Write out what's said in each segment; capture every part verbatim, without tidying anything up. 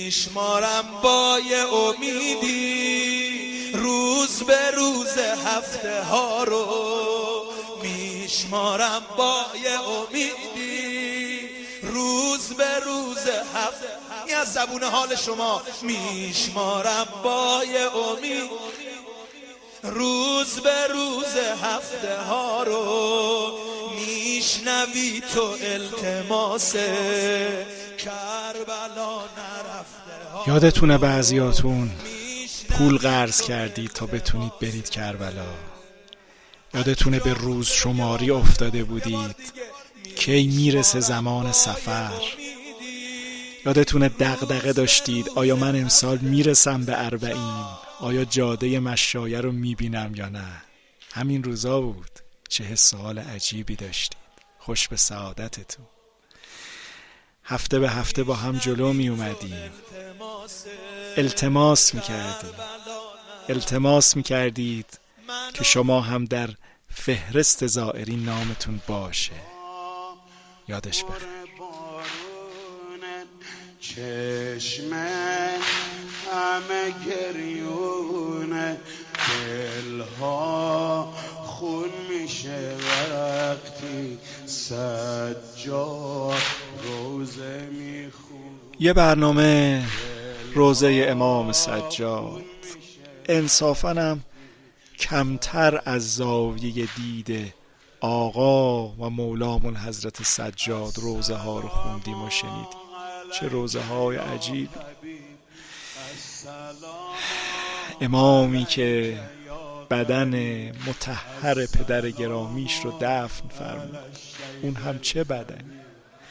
میشمارم با یه امیدی روز به روز هفته ها رو، میشمارم با یه امیدی روز به روز هفته. این از زبون حال شما. میشمارم با یه امید روز به روز هفته ها رو، میشنوی تو التماس کربلا نرفته ها. یادتونه بعضیاتون پول قرض کردید تا بتونید برید کربلا؟ یادتونه به روز شماری افتاده بودید کی میرسه زمان سفر؟ یادتونه دغدغه داشتید آیا من امسال میرسم به اربعین؟ آیا جاده مشایه رو میبینم یا نه؟ همین روزا بود. چه حس حال عجیبی داشتید. خوش به سعادتتون. هفته به هفته با هم جلو می اومدیم، التماس می کردیم التماس می کردید که شما هم در فهرست زائرین نامتون باشه. یادش بخیر. چشم همه گریونه، دلها خون میشه وقتی سجاد روزه میخون. یه برنامه روزه امام سجاد. انصافاً هم کمتر از زاویه دید آقا و مولامون حضرت سجاد روزه ها رو خوندیم و شنیدیم. چه روزه های عجیب. امامی که بدن مطهر پدر گرامیش رو دفن فرمود، اون هم چه بدنی.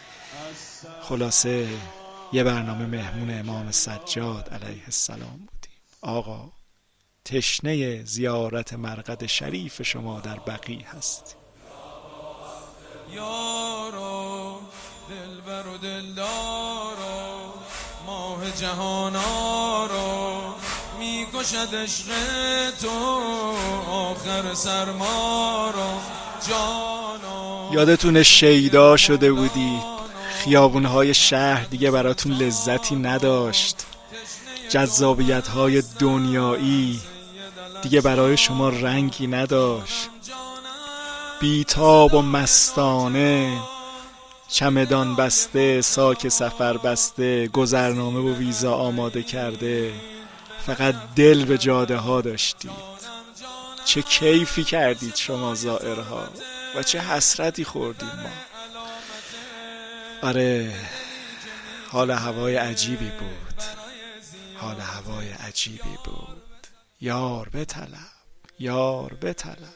خلاصه یه برنامه مهمون امام سجاد علیه السلام بودیم. آقا تشنه زیارت مرقد شریف شما در بقیع هست. یارو دلبر و دلدارو ماه جهانارو میکشد عشق تو آخر سرمارو جانو. یادتونه شیدا شده بودید، خیابونهای شهر دیگه براتون لذتی نداشت، جذابیت‌های دنیایی دیگه برای شما رنگی نداشت. بیتاب و مستانه چمدان بسته، ساک سفر بسته، گذرنامه و ویزا آماده کرده، فقط دل به جاده ها داشتید. چه کیفی کردید شما زائرها و چه حسرتی خوردیم ما. آره حال هوای عجیبی بود، حال هوای عجیبی بود. یار بطلب، یار بطلب.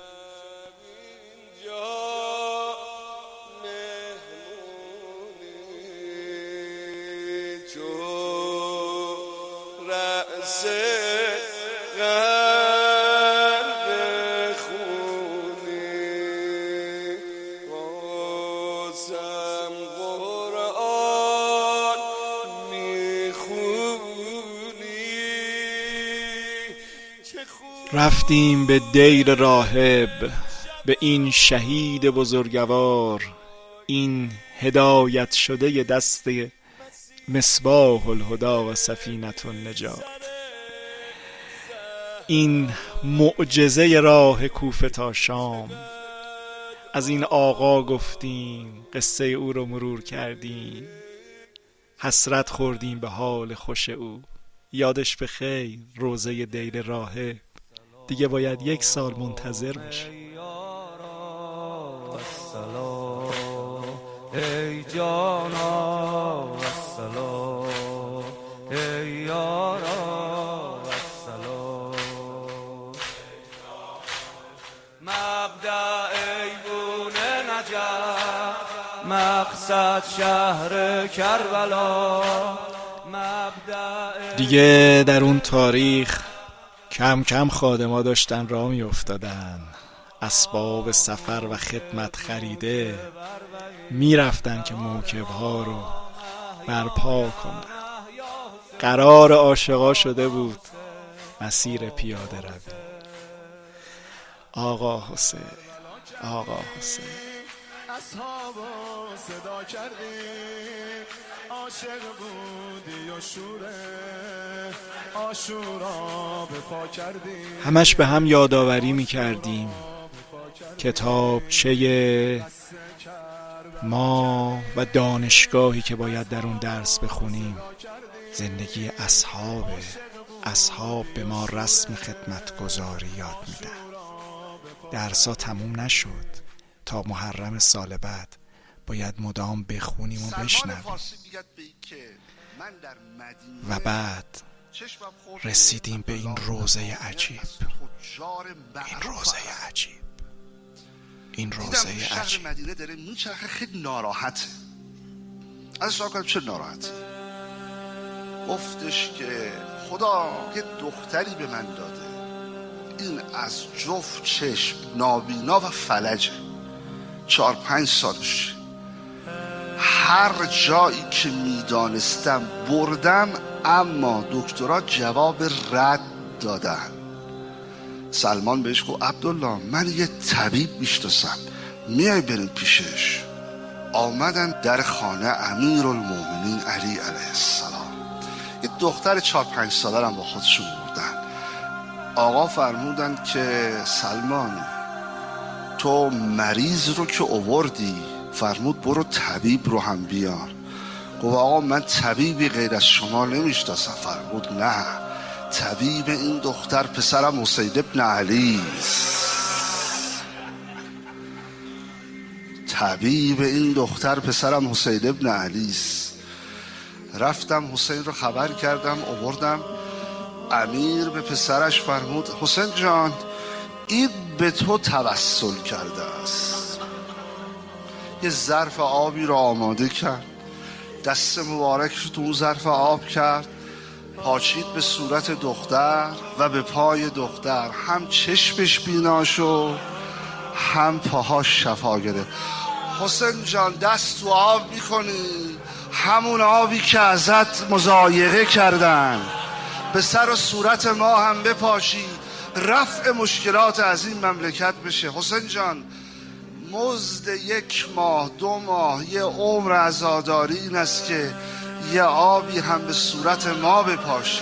رفتیم به دیر راهب، به این شهید بزرگوار، این هدایت شده ی دست مصباح الهدی و سفینة النجات، این معجزه راه کوفه تا شام. از این آقا گفتیم، قصه او رو مرور کردیم، حسرت خوردیم به حال خوش او. یادش به خیر روزه دیر راهب دیگه باید یک سال منتظر بشه. ای جانا السلام، ای یارا السلام. مبدأ ایوون نجف، مقصد شهر کربلا. دیگه در اون تاریخ کم کم خادما داشتن راه می افتادن، اسباب سفر و خدمت خریده می رفتن که موکبها رو برپا کنن. قرار عاشقا شده بود مسیر پیاده روی. آقا حسین، آقا حسین. اصحابو صدا کردیم، عاشق بودی و شوره آشورا به پا کردی. همش به هم یادآوری میکردیم کتابچه ما و دانشگاهی که باید در اون درس بخونیم. زندگی اصحابه، اصحاب به ما رسم خدمتگزاری یاد میدن. درسا تموم نشد، تا محرم سال بعد باید مدام بخونیم و بشنویم. و بعد رسیدیم به این روزه عجیب، این روزه عجیب این روزه شهر عجیب مدینه داره میچرخه، خیلی ناراحته. از سوال کنم چه ناراحتی؟ گفتش که خدا یه دختری به من داده، این از جفت چشم نابینا و فلجه، چهار پنج سالش. هر جایی که میدانستم بردم، اما دکترها جواب رد دادن. سلمان بهش گفت عبدالله من یه طبیب میشناسم، میای بریم پیشش. آمدن در خانه امیرالمومنین علی علیه السلام. یه دختر چهار پنج ساله هم با خودشون بردن. آقا فرمودن که سلمان تو مریض رو که آوردی، فرمود برو طبیب رو هم بیار. گفت آقا من طبیبی غیر از شما نمیشناسم. فرمود نه، طبیب این دختر پسرم حسین ابن علی طبیب این دختر پسرم حسین ابن علی. رفتم حسین رو خبر کردم، آوردم. امیر به پسرش فرمود حسین جان این به تو توسل کرده است. یه ظرف آبی رو آماده کرد، دست مبارکش رو تو اون ظرف آب کرد، پاچید به صورت دختر و به پای دختر. هم چشمش بینا شد، هم پاهاش شفا گرفت. حسین جان دست تو آب میکنی، همون آبی که ازت مضایقه کردن به سر و صورت ما هم بپاشی، رفع مشکلات از این مملکت بشه. حسین جان مزد یک ماه دو ماه یه عمر عزاداری این است که یه آبی هم به صورت ما بپاشه.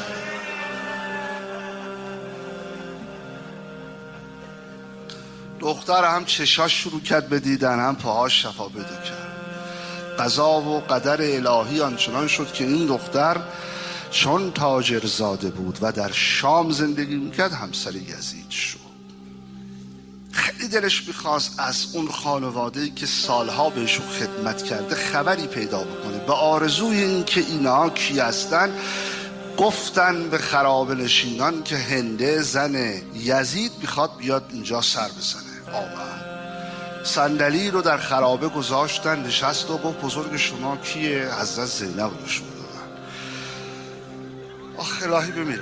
دختر هم چشاش شروع کرد به دیدن، هم پاهاش شفا بده کرد. قضا و قدر الهی آنچنان شد که این دختر چون تاجر زاده بود و در شام زندگی میکرد، همسر یزید شد. خیلی دلش میخواست از اون خانواده‌ای که سالها بهشون خدمت کرده خبری پیدا بکنه. به آرزوی این که اینا کی هستن، گفتن به خرابه نشینان که هنده زن یزید میخواد بیاد اینجا سر بزنه. آمد صندلی رو در خرابه گذاشتن، نشست و گفت بزرگ شما کیه؟ حضرت زینب رو نشون دادن. آخ الهی بمیرم.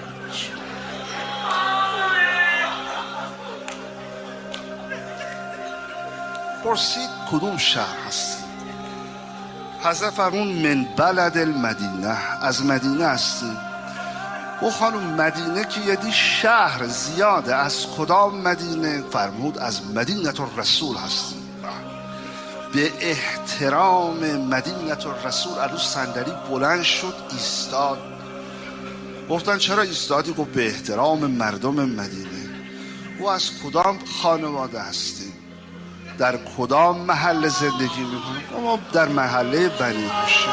پرسید کدوم شهر هستی؟ حضرت فرمون من بلد المدینه، از مدینه هستی؟ او خانم مدینه که یدی شهر زیاده، از کدام مدینه؟ فرمود از مدینه الرسول هستی. به احترام مدینه الرسول عروس صندلی بلند شد ایستاد. گفتن چرا ایستادی؟ گفت به احترام مردم مدینه. او از کدام خانواده هستی؟ در کدام محله زندگی میکنه؟ اما در محله بنی هاشم.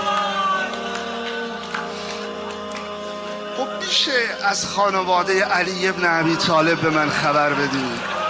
خب میشه از خانواده علی ابن ابی طالب به من خبر بدی؟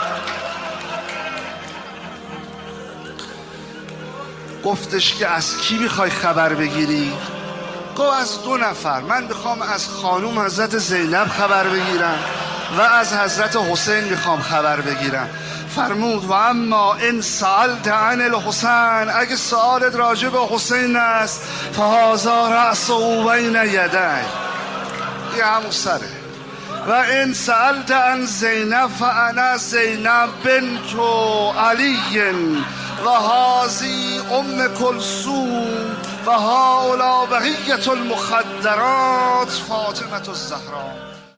گفتش که از کی میخوای خبر بگیری؟ گفت از دو نفر، من میخوام از خانوم حضرت زینب خبر بگیرم و از حضرت حسین میخوام خبر بگیرم. فرمود و اما ان سألت عن الحسین، اگه سؤالت راجع به حسین است، فهذا رأسه بین یدی، یه همون سره. و ان سألت عن زینب فانا زینب بنت علی و هذی ام کلثوم و هؤلاء بقیة المخدرات فاطمة الزهرا.